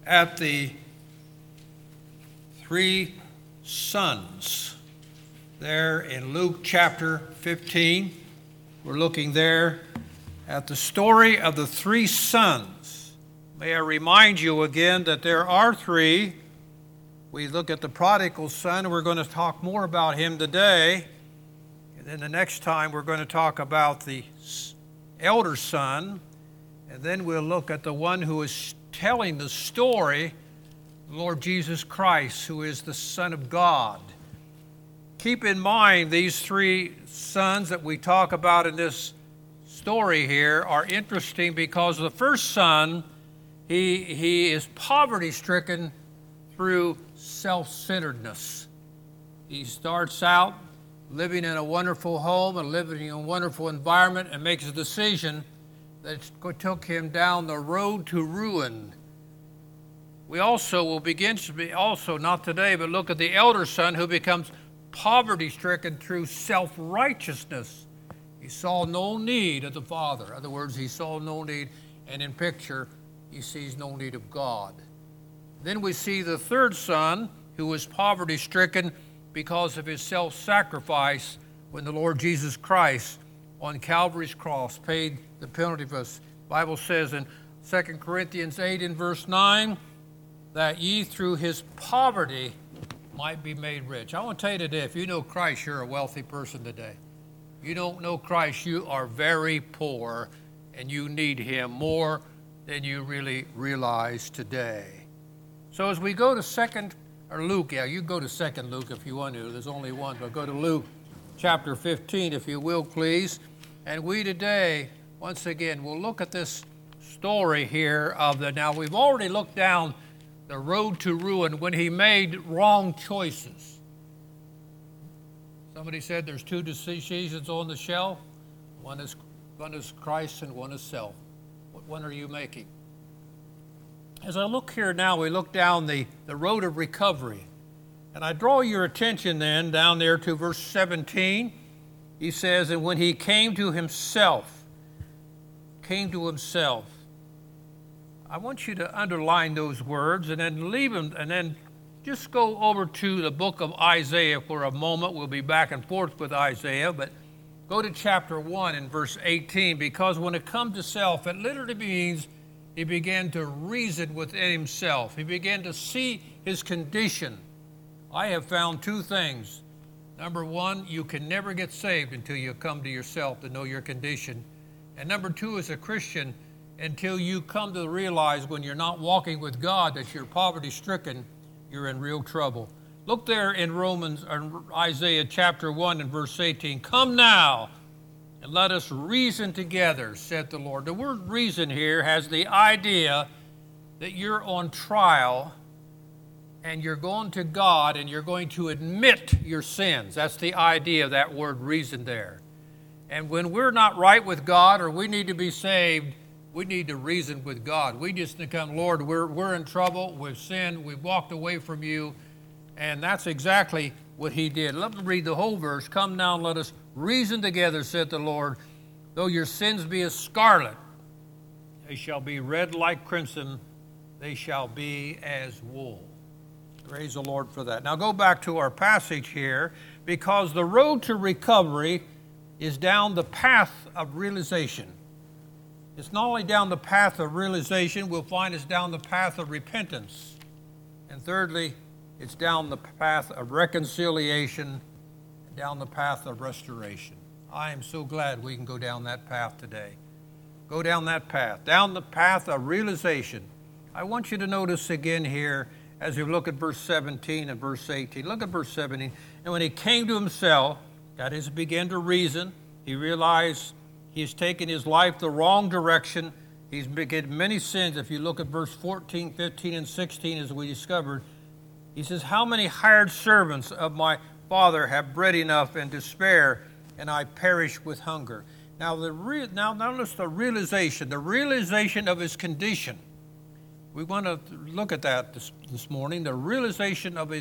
at the three sons there in Luke chapter 15. We're looking there at the story of the three sons. May I remind you again that there are three. We look at the prodigal son. We're going to talk more about him today. And then the next time we're going to talk about the elder son. And then we'll look at the one who is telling the story, the Lord Jesus Christ, who is the Son of God. Keep in mind these three sons that we talk about in this story here are interesting because the first son, he is poverty-stricken through self-centeredness. He starts out living in a wonderful home and living in a wonderful environment and makes a decision that took him down the road to ruin. We also will begin to be not today, but look at the elder son who becomes poverty-stricken through self-righteousness. He saw no need of the Father. In other words, he saw no need, and in picture, he sees no need of God. Then we see the third son who was poverty-stricken because of his self-sacrifice when the Lord Jesus Christ on Calvary's cross paid the penalty for us. The Bible says in 2 Corinthians 8 in verse 9 that ye through his poverty might be made rich. I want to tell you today, if you know Christ, you're a wealthy person today. If you don't know Christ, you are very poor and you need him more than you really realize today. So as we go to Luke, you go to 2 Luke if you want to. There's only one, but go to Luke chapter 15, if you will, please. And we today, once again, will look at this story here now we've already looked down the road to ruin when he made wrong choices. Somebody said there's two decisions on the shelf. One is Christ and one is self. What one are you making? As I look here now, we look down the road of recovery. And I draw your attention then down there to verse 17. He says, and when he came to himself, I want you to underline those words and then leave them, and then just go over to the book of Isaiah for a moment. We'll be back and forth with Isaiah, but go to chapter 1 and verse 18, because when it comes to self, it literally means he began to reason within himself. He began to see his condition. I have found two things. Number one, you can never get saved until you come to yourself to know your condition. And number two, as a Christian, until you come to realize when you're not walking with God that you're poverty-stricken, you're in real trouble. Look there in Isaiah chapter 1 and verse 18. Come now, and let us reason together, said the Lord. The word reason here has the idea that you're on trial and you're going to God and you're going to admit your sins. That's the idea of that word reason there. And when we're not right with God or we need to be saved, we need to reason with God. We just come, Lord, we're in trouble, we've sinned, we've walked away from you. And that's exactly what he did. Let me read the whole verse. Come now and let us reason together, said the Lord. Though your sins be as scarlet, they shall be red like crimson, they shall be as wool. Praise the Lord for that. Now go back to our passage here, because the road to recovery is down the path of realization. It's not only down the path of realization, we'll find it's down the path of repentance. And thirdly, it's down the path of reconciliation, and down the path of restoration. I am so glad we can go down that path today. Go down that path, down the path of realization. I want you to notice again here, as you look at verse 17 and verse 18. Look at verse 17. And when he came to himself, that is, began to reason, he realized he's taken his life the wrong direction. He's committed many sins. If you look at verse 14, 15, and 16, as we discovered, he says, how many hired servants of my father have bread enough and to spare, and I perish with hunger. Now notice the realization of his condition. We want to look at that this morning, the realization of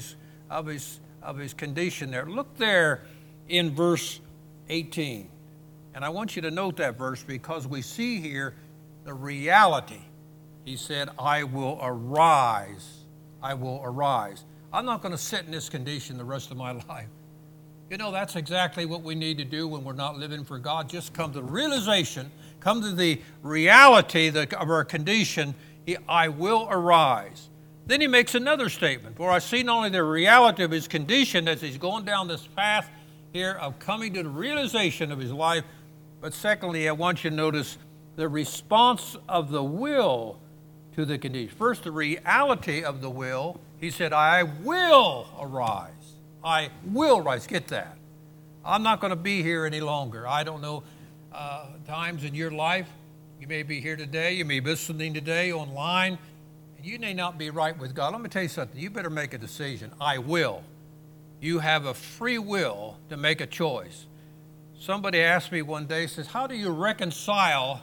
his condition there. Look there in verse 18. And I want you to note that verse because we see here the reality He said, I will arise. I will arise. I'm not going to sit in this condition the rest of my life. You know, that's exactly what we need to do when we're not living for God. Just come to the realization, come to the reality of our condition. I will arise. Then he makes another statement. For I see not only the reality of his condition as he's going down this path here of coming to the realization of his life, but secondly, I want you to notice the response of the will to the condition. First, the reality of the will. He said, I will arise. I will rise. Get that. I'm not going to be here any longer. I don't know times in your life. You may be here today. You may be listening today online. And you may not be right with God. Let me tell you something. You better make a decision. I will. You have a free will to make a choice. Somebody asked me one day, says, how do you reconcile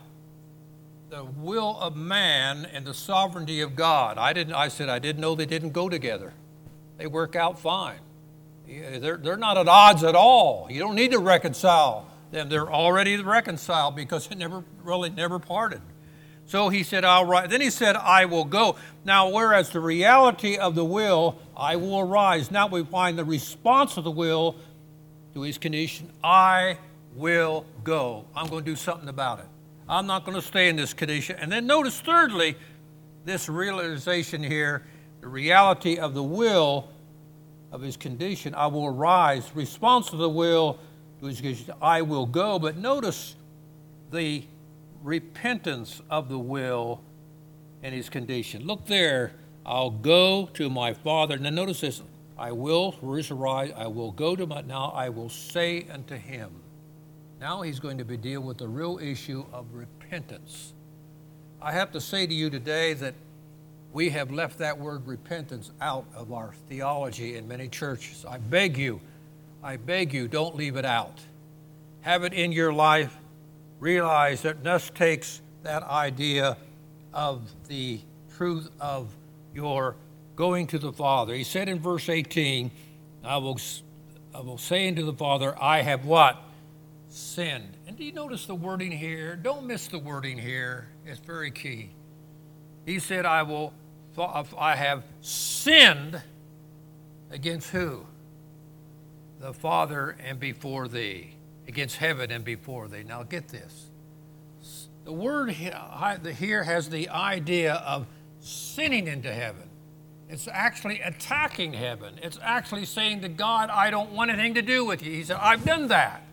the will of man and the sovereignty of God? I said, I didn't know they didn't go together. They work out fine. They're not at odds at all. You don't need to reconcile them. They're already reconciled because it never parted. So he said, I'll rise. Then he said, I will go. Now, whereas the reality of the will, I will arise. Now we find the response of the will to his condition, I will go. I'm going to do something about it. I'm not going to stay in this condition. And then notice, thirdly, this realization here, the reality of the will of his condition, I will arise. Response to the will to his condition, I will go. But notice the repentance of the will and his condition. Look there, I'll go to my Father. Now notice this, I will arise, I will go to my, now I will say unto him. Now he's going to be dealing with the real issue of repentance. I have to say to you today that we have left that word repentance out of our theology in many churches. I beg you, don't leave it out. Have it in your life. Realize that this takes that idea of the truth of your going to the Father. He said in verse 18, I will say unto the Father, I have what? Sinned. And do you notice the wording here? Don't miss the wording here. It's very key. He said, I have sinned against who? The Father and before thee. Against heaven and before thee. Now get this. The word here has the idea of sinning into heaven. It's actually attacking heaven. It's actually saying to God, I don't want anything to do with you. He said, I've done that.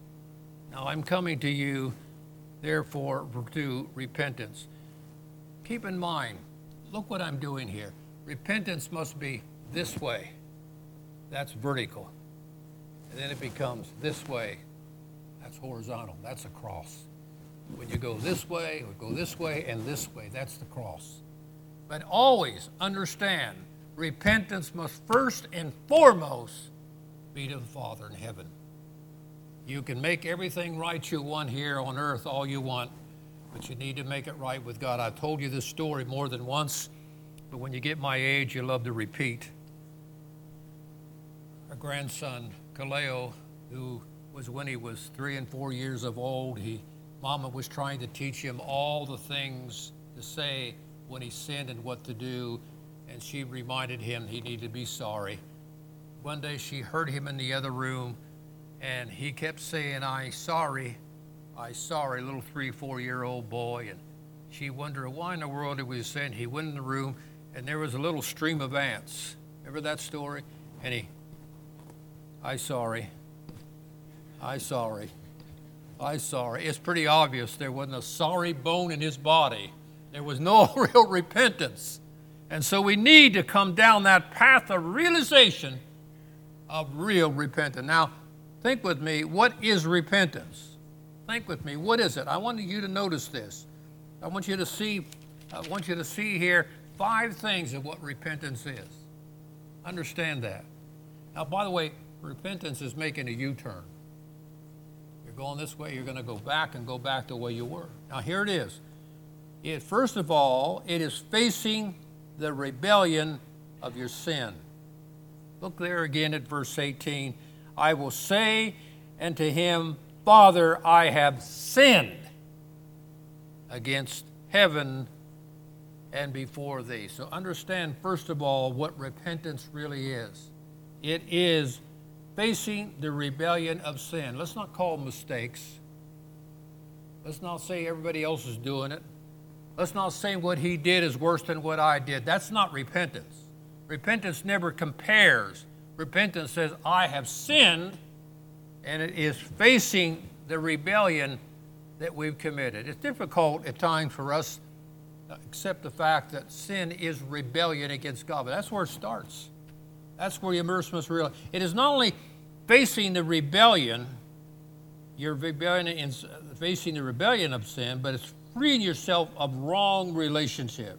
Now I'm coming to you, therefore, to repentance. Keep in mind, look what I'm doing here. Repentance must be this way. That's vertical. And then it becomes this way. That's horizontal. That's a cross. When you go this way, or go this way, and this way, that's the cross. But always understand, repentance must first and foremost be to the Father in heaven. You can make everything right you want here on earth all you want, but you need to make it right with God. I've told you this story more than once, but when you get my age, you love to repeat. Our grandson, Kaleo, who was when he was 3 and 4 years of old, Mama was trying to teach him all the things to say when he sinned and what to do, and she reminded him he needed to be sorry. One day she heard him in the other room, and he kept saying, I sorry, little 3, 4-year-old boy. And she wondered why in the world he was saying. He went in the room, and there was a little stream of ants. Remember that story? And I sorry. It's pretty obvious there wasn't a sorry bone in his body. There was no real repentance. And so we need to come down that path of realization of real repentance. Now, think with me, what is repentance? Think with me, what is it? I want you to notice this. I want you to see here 5 things of what repentance is. Understand that. Now, by the way, repentance is making a U-turn. You're going this way, you're going to go back the way you were. Now, here it is. First of all, it is facing the rebellion of your sin. Look there again at verse 18. I will say unto him, Father, I have sinned against heaven and before thee. So understand, first of all, what repentance really is. It is facing the rebellion of sin. Let's not call them mistakes. Let's not say everybody else is doing it. Let's not say what he did is worse than what I did. That's not repentance. Repentance never compares. Repentance says, I have sinned, and it is facing the rebellion that we've committed. It's difficult at times for us to accept the fact that sin is rebellion against God, but that's where it starts. That's where you must realize. It is not only facing the rebellion, your rebellion in facing the rebellion of sin, but it's freeing yourself of wrong relationship.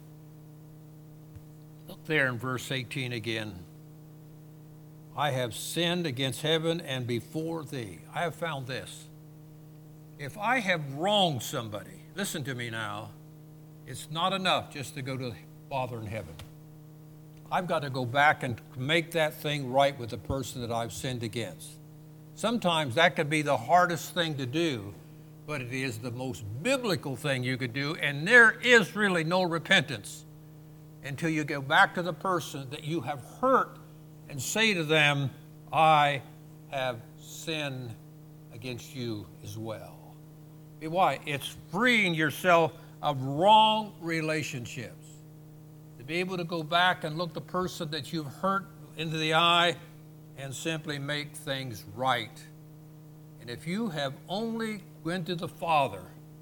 Look there in verse 18 again. I have sinned against heaven and before thee. I have found this. If I have wronged somebody, listen to me now, it's not enough just to go to the Father in heaven. I've got to go back and make that thing right with the person that I've sinned against. Sometimes that could be the hardest thing to do, but it is the most biblical thing you could do, and there is really no repentance until you go back to the person that you have hurt and say to them, I have sinned against you as well. Why? It's freeing yourself of wrong relationships. To be able to go back and look the person that you've hurt into the eye and simply make things right. And if you have only went to the Father,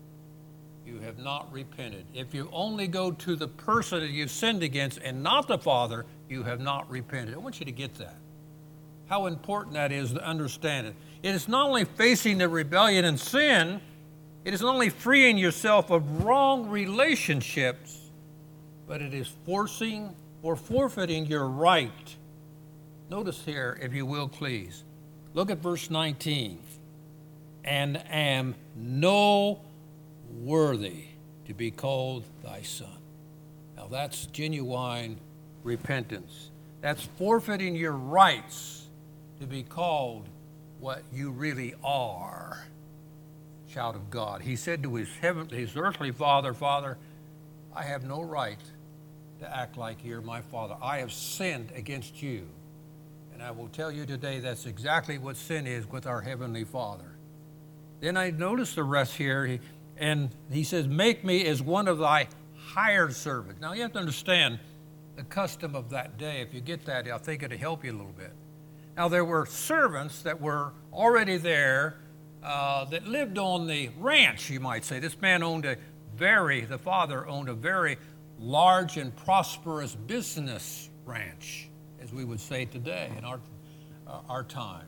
you have not repented. If you only go to the person that you've sinned against and not the Father, you have not repented. I want you to get that. How important that is to understand it. It is not only facing the rebellion and sin, it is not only freeing yourself of wrong relationships, but it is forcing or forfeiting your right. Notice here, if you will, please. Look at verse 19. And am no worthy to be called thy son. Now that's genuine repentance. That's forfeiting your rights to be called what you really are. Child of God. He said to his earthly father, Father, I have no right to act like you're my father. I have sinned against you. And I will tell you today that's exactly what sin is with our heavenly Father. Then I notice the rest here, and he says, make me as one of thy hired servants. Now you have to understand the custom of that day. If you get that, I think it'll help you a little bit. Now there were servants that were already there that lived on the ranch, you might say. This man the father owned a very large and prosperous business ranch, as we would say today in our times.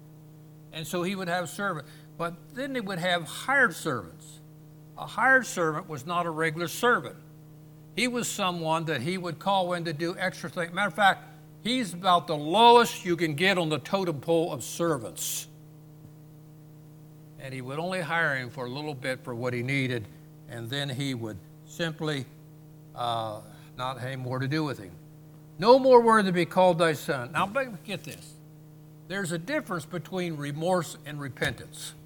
And so he would have servants. But then they would have hired servants. A hired servant was not a regular servant. He was someone that he would call in to do extra things. Matter of fact, he's about the lowest you can get on the totem pole of servants. And he would only hire him for a little bit for what he needed, and then he would simply not have any more to do with him. No more worthy to be called thy son. Now, get this. There's a difference between remorse and repentance.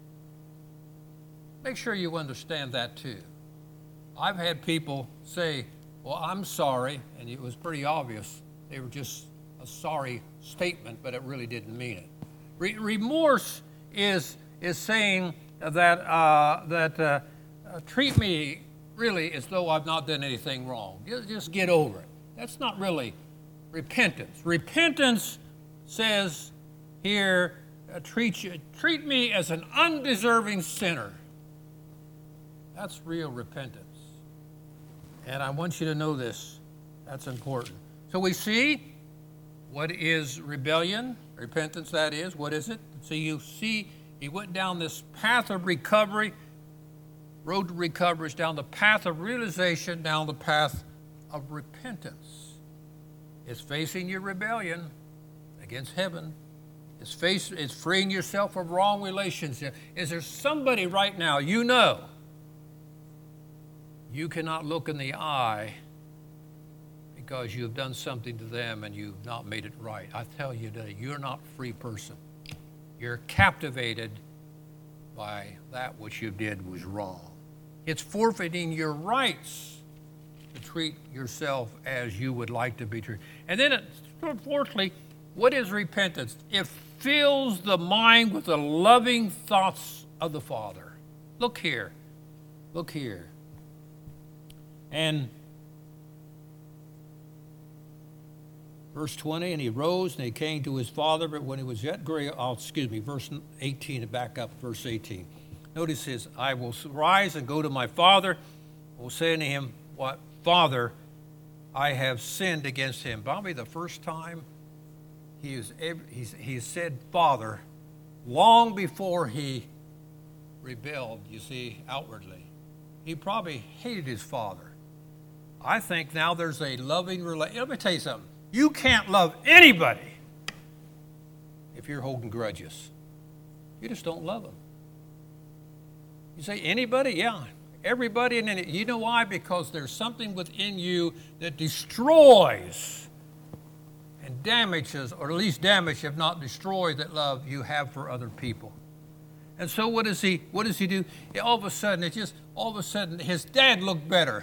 Make sure you understand that too. I've had people say, well, I'm sorry, and it was pretty obvious. They were just a sorry statement, but it really didn't mean it. Remorse is saying that treat me really as though I've not done anything wrong. Just get over it. That's not really repentance. Repentance says here, treat me as an undeserving sinner. That's real repentance. And I want you to know this. That's important. So we see what is rebellion, repentance that is. What is it? So you see he went down this path of recovery. Road to recovery is down the path of realization, down the path of repentance. It's facing your rebellion against heaven. It's freeing yourself from wrong relationship. Is there somebody right now you know you cannot look in the eye because you have done something to them and you've not made it right? I tell you today, you're not a free person. You're captivated by that which you did was wrong. It's forfeiting your rights to treat yourself as you would like to be treated. And then, fourthly, what is repentance? It fills the mind with the loving thoughts of the Father. Look here. Look here. And verse 20, and he rose and he came to his father, but when he was yet great, verse 18, and back up, verse 18. Notice his, I will rise and go to my father, I will say unto him, what? Father, I have sinned against him. Probably the first time he said Father long before he rebelled, you see, outwardly. He probably hated his father. I think now there's a loving relationship. Let me tell you something. You can't love anybody if you're holding grudges. You just don't love them. You say anybody? Yeah. Everybody. And you know why? Because there's something within you that destroys and damages, or at least damage, if not destroy, that love you have for other people. And so what does he do? All of a sudden, his dad looked better.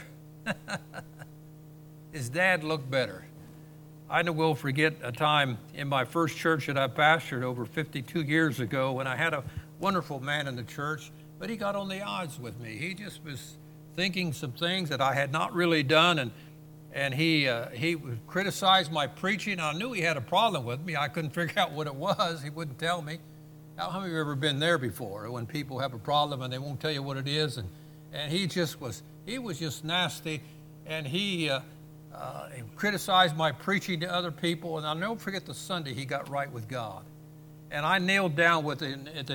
His dad looked better. I never will forget a time in my first church that I pastored over 52 years ago when I had a wonderful man in the church, but he got on the odds with me. He just was thinking some things that I had not really done, and he criticized my preaching. I knew he had a problem with me. I couldn't figure out what it was. He wouldn't tell me. How many of you have ever been there before when people have a problem and they won't tell you what it is? And he was just nasty, and he criticized my preaching to other people. And I'll never forget the Sunday he got right with God. And I kneeled down with him at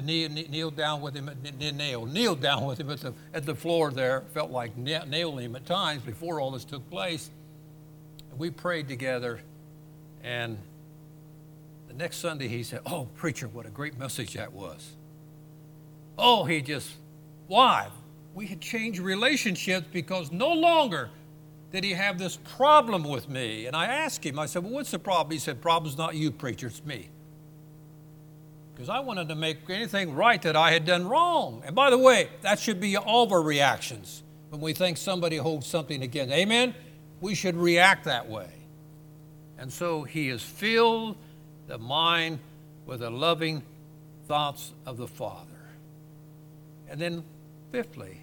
the floor there. Felt like nailing him at times before all this took place. And we prayed together, and the next Sunday he said, "Oh, preacher, what a great message that was." Oh, why? We had changed relationships because no longer did he have this problem with me. And I asked him, I said, well, what's the problem? He said, problem's not you, preacher, it's me. Because I wanted to make anything right that I had done wrong. And by the way, that should be all of our reactions when we think somebody holds something against. Amen? We should react that way. And so he has filled the mind with the loving thoughts of the Father. And then fifthly,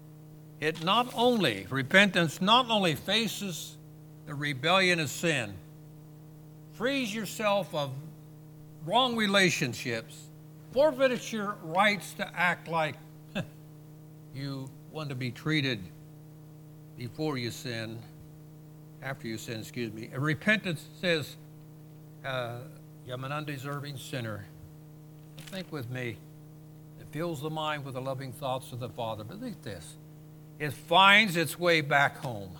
repentance not only faces the rebellion of sin, frees yourself of wrong relationships, forfeits your rights to act like you want to be treated before you sin, after you sin, And repentance says, I'm an undeserving sinner. Think with me. It fills the mind with the loving thoughts of the Father. But think this. It finds its way back home.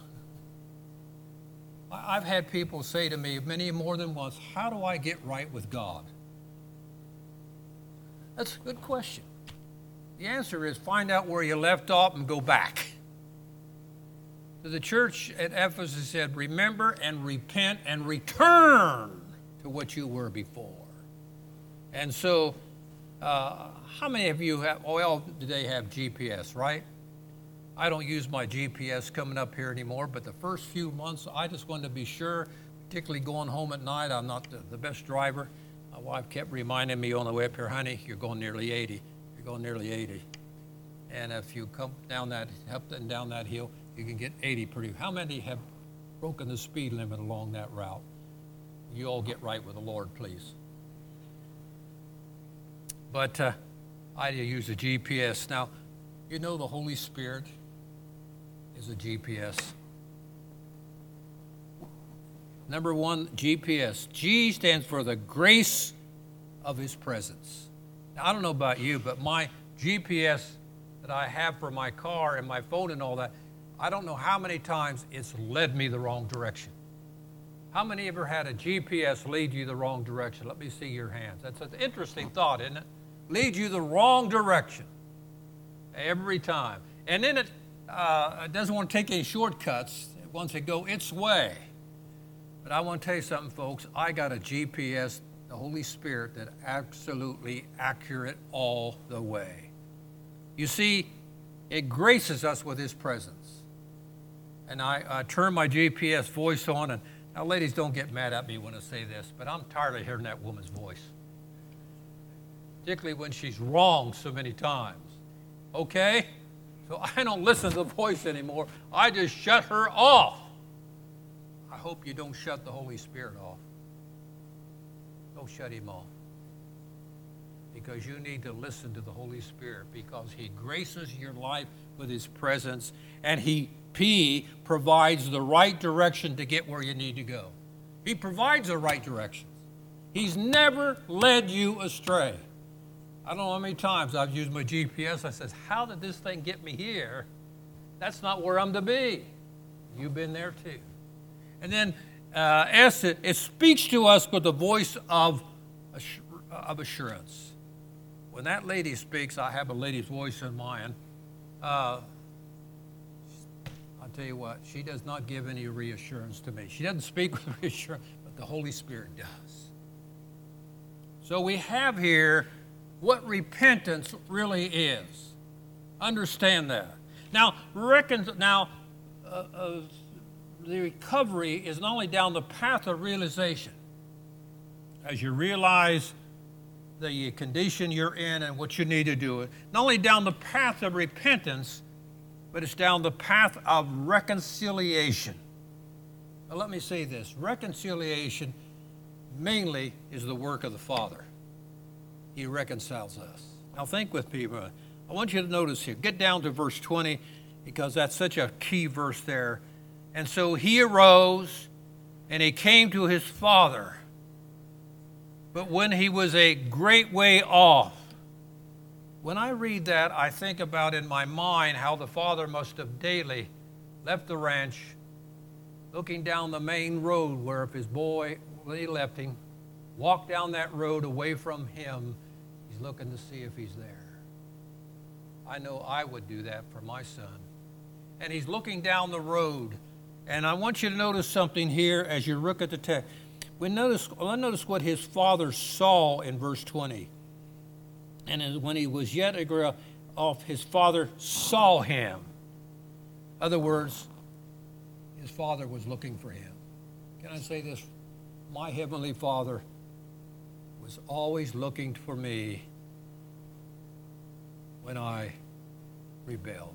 I've had people say to me many more than once, how do I get right with God? That's a good question. The answer is find out where you left off and go back. So the church at Ephesus said, remember and repent and return to what you were before. And so, how many of you have, do they have GPS, right? I don't use my GPS coming up here anymore, but the first few months, I just wanted to be sure, particularly going home at night. I'm not the best driver. My wife kept reminding me on the way up here, honey, you're going nearly 80. You're going nearly 80. And if you come up and down that hill, you can get 80 pretty. How many have broken the speed limit along that route? You all get right with the Lord, please. But I use a GPS. Now, you know the Holy Spirit is a GPS. Number one, GPS. G stands for the grace of His presence. Now, I don't know about you, but my GPS that I have for my car and my phone and all that, I don't know how many times it's led me the wrong direction. How many ever had a GPS lead you the wrong direction? Let me see your hands. That's an interesting thought, isn't it? Lead you the wrong direction every time. And then it doesn't want to take any shortcuts. It wants to go its way. But I want to tell you something, folks. I got a GPS, the Holy Spirit, that absolutely accurate all the way. You see, it graces us with His presence. and I turn my GPS voice on, and now ladies, don't get mad at me when I say this, but I'm tired of hearing that woman's voice, particularly when she's wrong so many times. Okay? So I don't listen to the voice anymore. I just shut her off. I hope you don't shut the Holy Spirit off. Don't shut him off. Because you need to listen to the Holy Spirit, because he graces your life with his presence, and he provides the right direction to get where you need to go. He provides the right directions. He's never led you astray. I don't know how many times I've used my GPS. I says, how did this thing get me here? That's not where I'm to be. You've been there too. And then S, it speaks to us with the voice of assurance. When that lady speaks, I have a lady's voice in mind. I'll tell you what, she does not give any reassurance to me. She doesn't speak with reassurance, but the Holy Spirit does. So we have here what repentance really is. Understand that. Now, the recovery is not only down the path of realization. As you realize the condition you're in and what you need to do, not only down the path of repentance, but it's down the path of reconciliation. Now, let me say this. Reconciliation mainly is the work of the Father. He reconciles us. Now think with me. I want you to notice here. Get down to verse 20, because that's such a key verse there. And so he arose, and he came to his father. But when he was a great way off, when I read that, I think about in my mind how the father must have daily left the ranch, looking down the main road where if his boy, when he left him, walked down that road away from him, he's looking to see if he's there. I know I would do that for my son. And he's looking down the road. And I want you to notice something here as you look at the text. Notice what his father saw in verse 20. And when he was yet a girl off, his father saw him. In other words, his father was looking for him. Can I say this? My heavenly Father was always looking for me when I rebelled.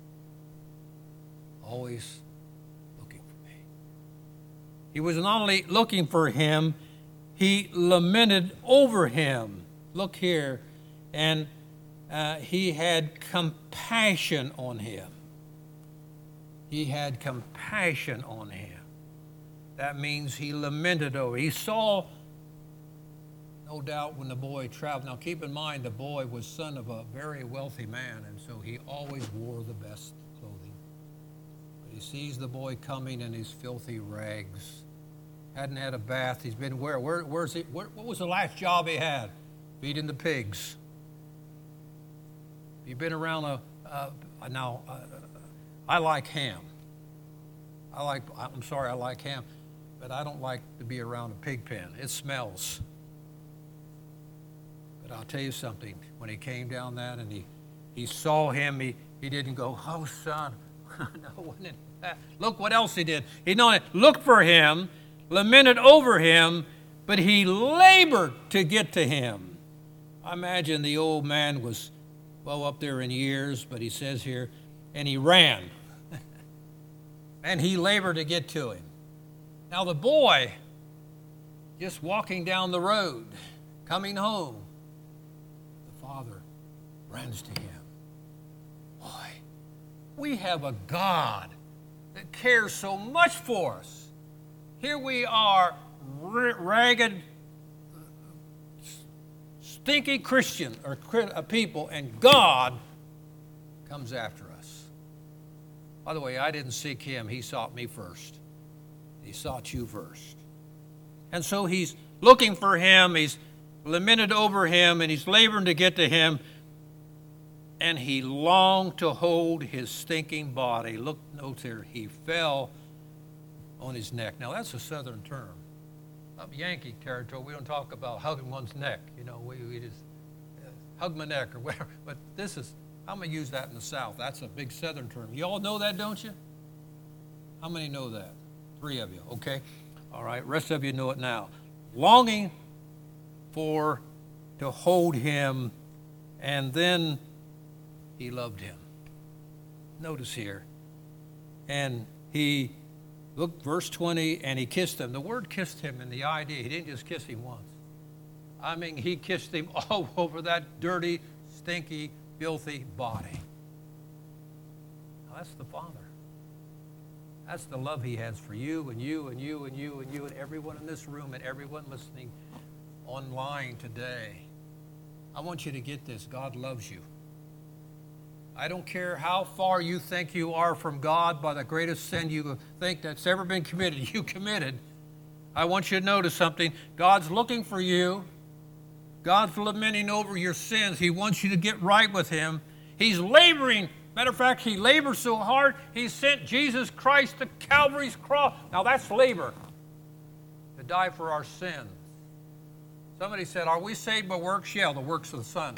Always looking for me. He was not only looking for him, he lamented over him. Look here. And he had compassion on him. He had compassion on him. That means he lamented over. He saw, no doubt, when the boy traveled. Now keep in mind, the boy was son of a very wealthy man, and so he always wore the best clothing. But he sees the boy coming in his filthy rags. Hadn't had a bath. He's been where's he? What was the last job he had? Feeding the pigs. You've been around I like ham. I like ham, but I don't like to be around a pig pen. It smells. But I'll tell you something. When he came down that and he saw him, he didn't go, oh, son. No, look what else he did. He looked for him, lamented over him, but he labored to get to him. I imagine the old man was well up there in years, but he says here, and he ran. And he labored to get to him. Now the boy, just walking down the road, coming home, the father runs to him. Boy, we have a God that cares so much for us. Here we are, ragged, stinky Christian or people, and God comes after us. By the way, I didn't seek him. He sought me first. He sought you first. And so he's looking for him. He's lamented over him, and he's laboring to get to him. And he longed to hold his stinking body. Look, note here, he fell on his neck. Now, that's a southern term. Up Yankee territory, we don't talk about hugging one's neck. You know, we just hug my neck or whatever. But this is, I'm going to use that in the South. That's a big southern term. You all know that, don't you? How many know that? 3 of you, okay? All right, rest of you know it now. Longing to hold him, and then he loved him. Notice here. And he, look, verse 20, and he kissed him. The word kissed him in the idea, he didn't just kiss him once. I mean, he kissed him all over that dirty, stinky, filthy body. Now, that's the Father. That's the love he has for you and you and you and you and you and everyone in this room and everyone listening online today. I want you to get this. God loves you. I don't care how far you think you are from God by the greatest sin you think that's ever been committed. You committed. I want you to notice something. God's looking for you. God's lamenting over your sins. He wants you to get right with him. He's laboring. Matter of fact, he labored so hard, he sent Jesus Christ to Calvary's cross. Now that's labor, to die for our sins. Somebody said, are we saved by works? Yeah, the works of the Son.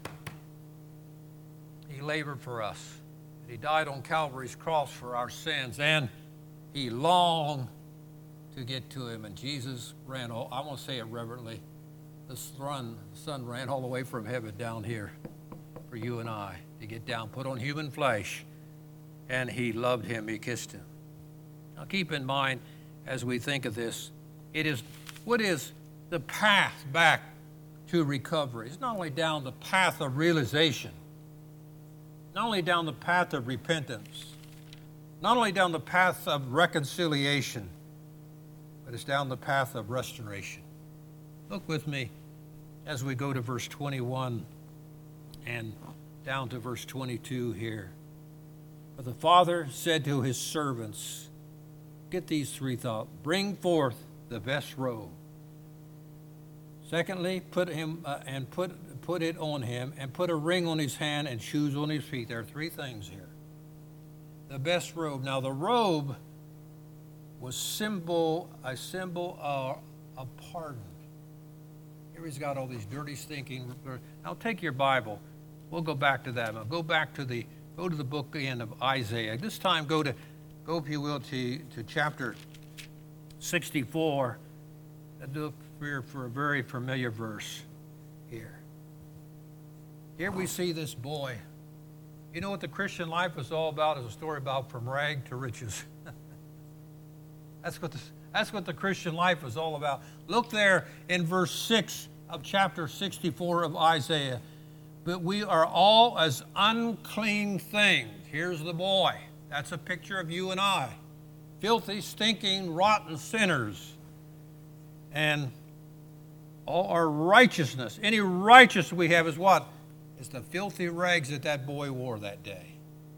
He labored for us. He died on Calvary's cross for our sins, and he longed to get to him. And Jesus ran, I want to say it reverently, the Son ran all the way from heaven down here for you and I to get down, put on human flesh, and he loved him, he kissed him. Now keep in mind, as we think of this, what is the path back to recovery? It's not only down the path of realization, not only down the path of repentance, not only down the path of reconciliation, but it's down the path of restoration. Look with me as we go to verse 21 and down to verse 22 here. But the Father said to his servants, get these 3 thoughts, bring forth the best robe. Secondly, put it on him, and put a ring on his hand and shoes on his feet. There are 3 things here. The best robe. Now the robe was a symbol of pardon. Here he's got all these dirty, stinking. Now take your Bible. We'll go back to that. Now go to the book end of Isaiah. This time go if you will to chapter 64. And look for a very familiar verse here. Here we see this boy. You know what the Christian life is all about? Is a story about from rag to riches. That's what the Christian life is all about. Look there in verse 6 of chapter 64 of Isaiah. But we are all as unclean things. Here's the boy. That's a picture of you and I. Filthy, stinking, rotten sinners. And all our righteousness, any righteousness we have is what? It's the filthy rags that boy wore that day.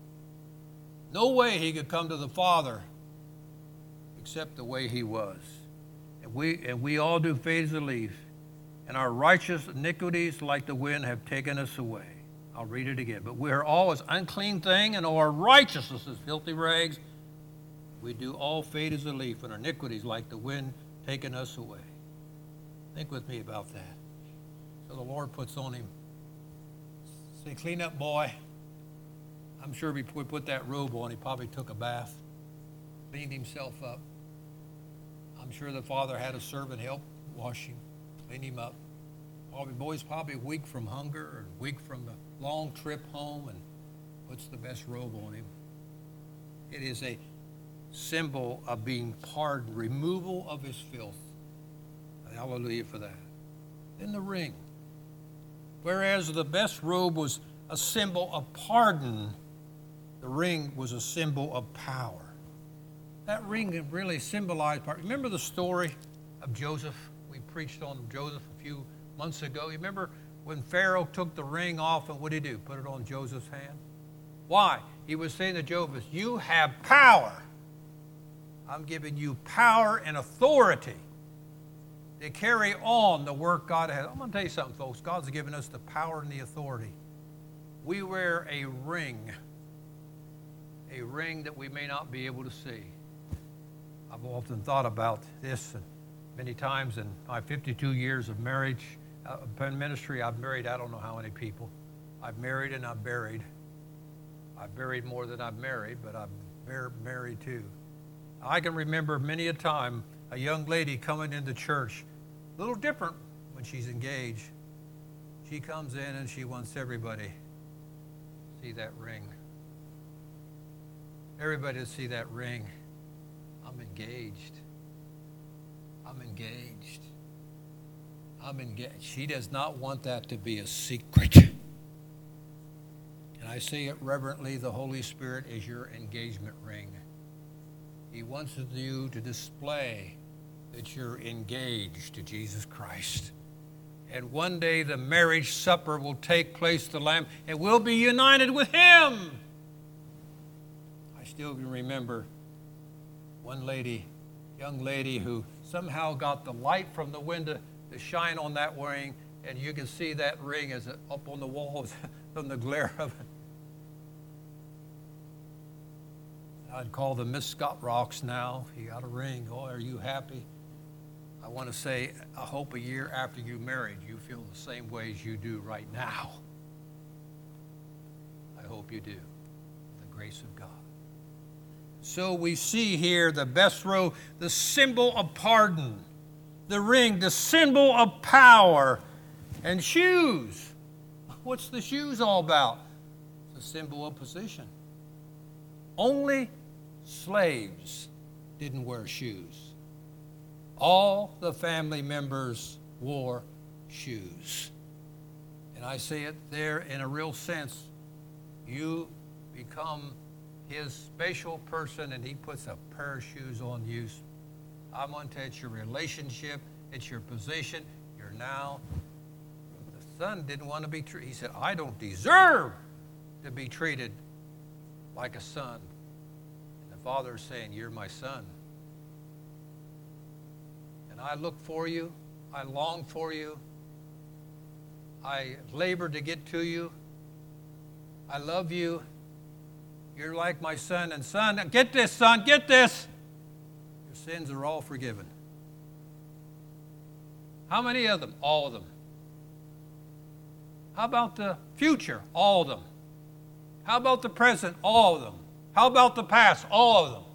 No way he could come to the Father except the way he was. And we all do fade as a leaf. And our righteous iniquities like the wind have taken us away. I'll read it again. But we are all as unclean thing, and our righteousness is filthy rags. We do all fade as a leaf, and our iniquities like the wind taken us away. Think with me about that. So the Lord puts on him, say, clean up, boy. I'm sure before we put that robe on, he probably took a bath, cleaned himself up. I'm sure the Father had a servant help wash him, clean him up. Boy's probably weak from hunger or weak from the long trip home, and puts the best robe on him. It is a symbol of being pardoned, removal of his filth. Hallelujah for that. Then the ring. Whereas the best robe was a symbol of pardon, the ring was a symbol of power. That ring really symbolized power. Remember the story of Joseph? We preached on Joseph a few months ago. You remember when Pharaoh took the ring off, and what did he do? Put it on Joseph's hand? Why? He was saying to Joseph, you have power. I'm giving you power and authority to carry on the work God has. I'm going to tell you something, folks. God's given us the power and the authority. We wear a ring that we may not be able to see. I've often thought about this many times in my 52 years of marriage, ministry. I've married I don't know how many people. I've married and I've buried. I've buried more than I've married, but I've married too. I can remember many a time a young lady coming into church, a little different when she's engaged. She comes in and she wants everybody to see that ring. Everybody to see that ring. I'm engaged. I'm engaged. I'm engaged. She does not want that to be a secret. And I say it reverently, the Holy Spirit is your engagement ring. He wants you to display that you're engaged to Jesus Christ. And one day the marriage supper will take place to the Lamb, and we'll be united with Him. I still can remember one lady, young lady, who somehow got the light from the window to shine on that ring, and you can see that ring as it up on the walls from the glare of it. I'd call them Miss Scott Rocks now. You got a ring. Oh, are you happy? I want to say, I hope a year after you married, you feel the same way as you do right now. I hope you do. The grace of God. So we see here the best robe, the symbol of pardon, the ring, the symbol of power, and shoes. What's the shoes all about? It's a symbol of position. Only slaves didn't wear shoes. All the family members wore shoes. And I say it there in a real sense. You become His special person, and He puts a pair of shoes on you. I'm going to tell you, it's your relationship, it's your position. You're now, the son didn't want to be treated. He said, I don't deserve to be treated like a son. And the father is saying, you're my son. And I look for you. I long for you. I labor to get to you. I love you. You're like my son. And son, get this, son, get this. Your sins are all forgiven. How many of them? All of them. How about the future? All of them. How about the present? All of them. How about the past? All of them.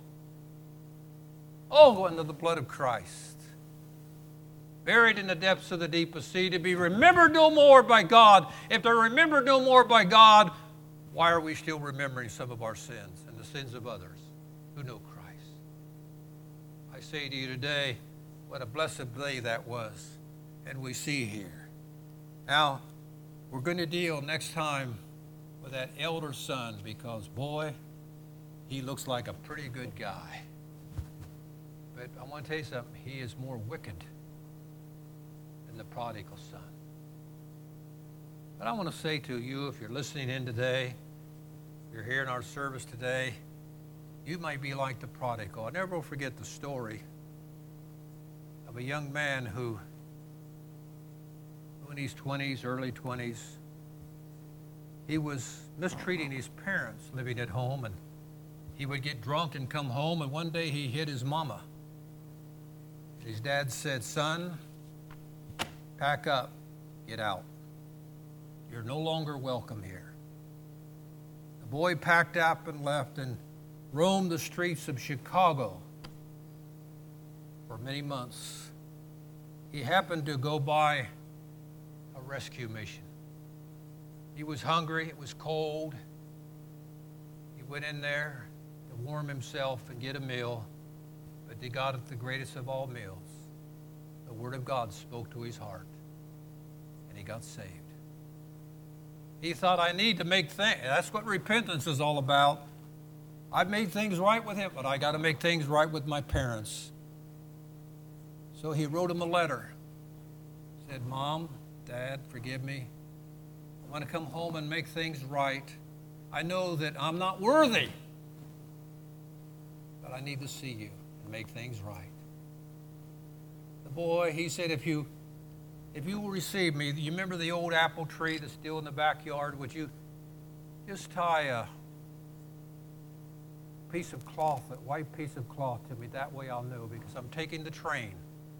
All under the blood of Christ. Buried in the depths of the deepest sea, to be remembered no more by God. If they're remembered no more by God, why are we still remembering some of our sins and the sins of others who know Christ? I say to you today, what a blessed day that was. And we see here. Now, we're going to deal next time with that elder son, because, boy, he looks like a pretty good guy. But I want to tell you something. He is more wicked than the prodigal son. But I want to say to you, if you're listening in today, if you're here in our service today, you might be like the prodigal. I never will forget the story of a young man who, in his 20s, early 20s, he was mistreating his parents living at home, and he would get drunk and come home, and one day he hit his mama. His dad said, son, pack up, get out. You're no longer welcome here. The boy packed up and left and roamed the streets of Chicago for many months. He happened to go by a rescue mission. He was hungry, it was cold. He went in there to warm himself and get a meal, but he got at the greatest of all meals. The Word of God spoke to his heart, and he got saved. He thought, I need to make things. That's what repentance is all about. I've made things right with him, but I got to make things right with my parents. So he wrote him a letter. Said, Mom, Dad, forgive me. I want to come home and make things right. I know that I'm not worthy, but I need to see you and make things right. The boy, he said, if you will receive me, you remember the old apple tree that's still in the backyard? Would you just tie a piece of cloth, that white piece of cloth to me? That way I'll know, because I'm taking the train.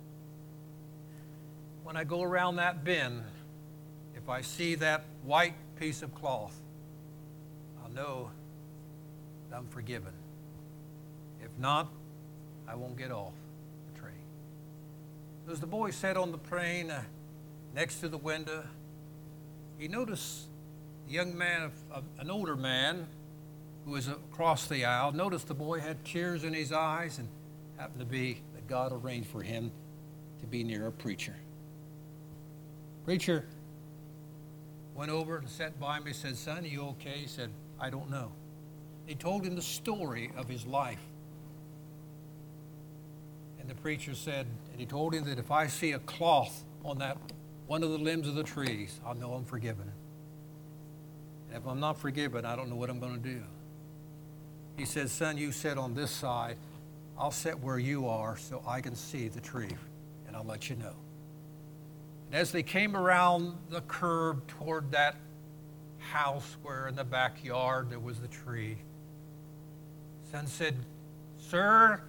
When I go around that bend, if I see that white piece of cloth, I'll know that I'm forgiven. If not, I won't get off the train. So as the boy sat on the train next to the window, he noticed a young man, an older man, who was across the aisle. Noticed the boy had tears in his eyes, and happened to be that God arranged for him to be near a preacher. Preacher went over and sat by me, said, "Son, are you okay?" He said, "I don't know." He told him the story of his life. And the preacher said, and he told him that if I see a cloth on that one of the limbs of the trees, I'll know I'm forgiven. And if I'm not forgiven, I don't know what I'm going to do. He said, "Son, you sit on this side. I'll sit where you are so I can see the tree, and I'll let you know." And as they came around the curve toward that house where in the backyard there was the tree, son said, Sir,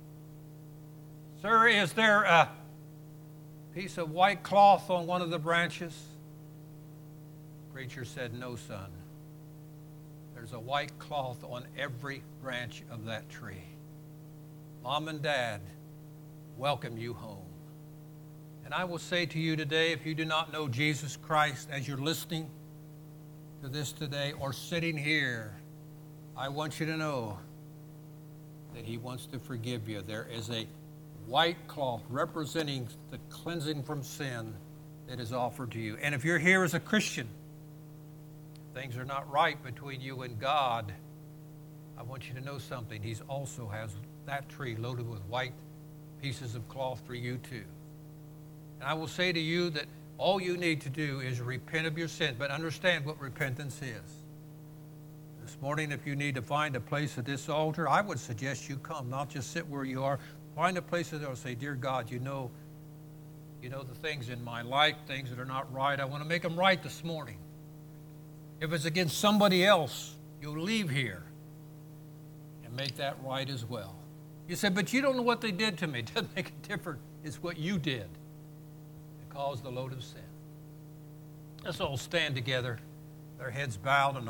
is there a piece of white cloth on one of the branches?" Preacher said, "No, son. There's a white cloth on every branch of that tree. Mom and Dad welcome you home." And I will say to you today, if you do not know Jesus Christ as you're listening to this today or sitting here, I want you to know that he wants to forgive you. There is a white cloth representing the cleansing from sin that is offered to you. And if you're here as a Christian, things are not right between you and God, I want you to know something. He also has that tree loaded with white pieces of cloth for you too. And I will say to you that all you need to do is repent of your sin, but understand what repentance is. This morning, if you need to find a place at this altar, I would suggest you come, not just sit where you are. Find a place that will say, "Dear God, you know the things in my life, things that are not right. I want to make them right this morning." If it's against somebody else, you'll leave here and make that right as well. You said, "But you don't know what they did to me." It doesn't make a difference. It's what you did that caused the load of sin. Let's all stand together, their heads bowed and